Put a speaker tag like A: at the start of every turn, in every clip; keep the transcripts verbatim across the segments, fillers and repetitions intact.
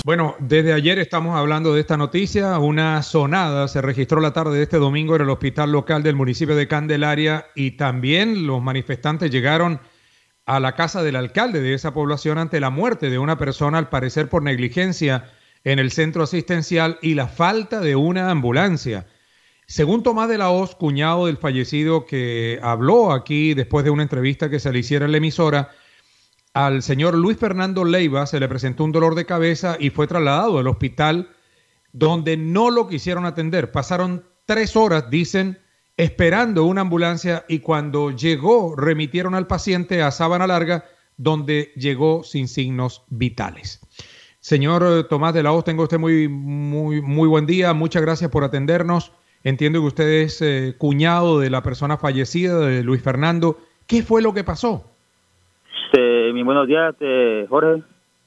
A: Bueno, desde ayer estamos hablando de esta noticia. Una sonada se registró la tarde de este domingo en el hospital local del municipio de Candelaria y también los manifestantes llegaron a la casa del alcalde de esa población ante la muerte de una persona, al parecer por negligencia en el centro asistencial y la falta de una ambulancia. Según Tomás de la Hoz, cuñado del fallecido, que habló aquí después de una entrevista que se le hiciera en la emisora, al señor Luis Fernando Leiva se le presentó un dolor de cabeza y fue trasladado al hospital donde no lo quisieron atender. Pasaron tres horas, dicen, esperando una ambulancia y cuando llegó remitieron al paciente a Sabana Larga, donde llegó sin signos vitales. Señor Tomás de la Hoz, tenga usted muy, muy, muy buen día. Muchas gracias por atendernos. Entiendo que usted es eh, cuñado de la persona fallecida, de Luis Fernando. ¿Qué fue lo que pasó?
B: Este, mi buenos días, este, Jorge.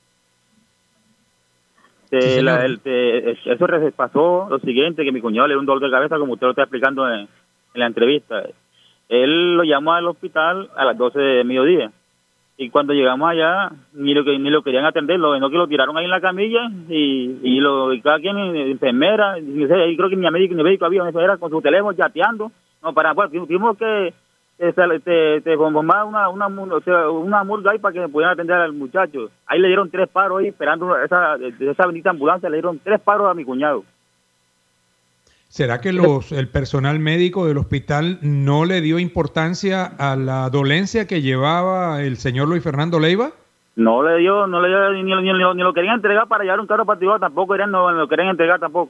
B: Este,
A: Sí,
B: la,
A: señor.
B: el, este, eso re- pasó lo siguiente, que mi cuñado le dio un dolor de cabeza, como usted lo está explicando en, en la entrevista. Él lo llamó al hospital a las doce de mediodía. Y cuando llegamos allá, ni lo que ni lo querían atender, lo, no que lo tiraron ahí en la camilla y, y lo y cada quien, eh, enfermera, y, y creo que ni médico ni médico había, una enfermera con su teléfono chateando. No, para, pues, tuvimos que este, te, te formar una una, o sea, una murga ahí para que pudieran atender al muchacho. Ahí le dieron tres paros ahí, esperando esa, esa bendita ambulancia, le dieron tres paros a mi cuñado.
A: ¿Será que los, el personal médico del hospital no le dio importancia a la dolencia que llevaba el señor Luis Fernando Leiva?
B: No le dio, no le dio, ni, ni, ni, ni lo querían entregar para llevar un carro particular, tampoco querían, no lo querían entregar tampoco.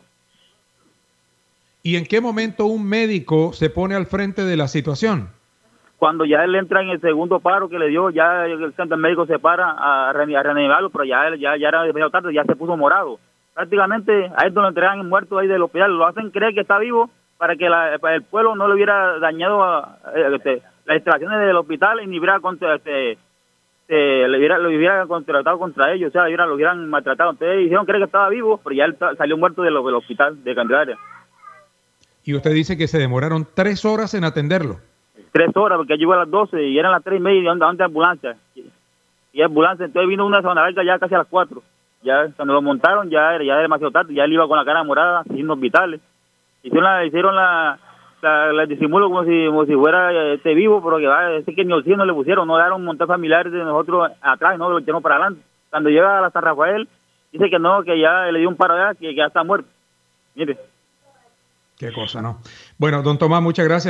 A: ¿Y en qué momento un médico se pone al frente de la situación?
B: Cuando ya él entra en el segundo paro que le dio, ya el centro médico se para a, a reanimarlo, pero ya, ya, ya era demasiado tarde, ya se puso morado. Prácticamente a esto lo entregan muerto ahí del hospital, lo hacen creer que está vivo para que la, para el pueblo no le hubiera dañado a, a, este, las instalaciones del hospital y ni hubiera contra, este, este, le hubiera, lo hubiera contratado contra ellos, o sea, hubiera, lo hubieran maltratado. Entonces hicieron creer que estaba vivo, pero ya él salió muerto del, del hospital de Candelaria.
A: Y usted dice que se demoraron tres horas en atenderlo.
B: Tres horas, porque llegó a las doce y eran las tres y media y donde ambulancia. Y, y ambulancia, entonces vino una Sabana Larga ya casi a las cuatro. Ya cuando lo montaron ya era, ya era demasiado tarde, ya él iba con la cara morada, signos vitales. Hicieron la, hicieron la, la, la disimulo como si, como si fuera este vivo, pero que va, ese que ni oxígeno le pusieron, no dejaron montar familiares de nosotros atrás, no lo echaron para adelante. Cuando llega a la San Rafael, dice que no, que ya le dio un paro allá, que, que ya está muerto. Mire.
A: Qué cosa, ¿no? Bueno, don Tomás, muchas gracias.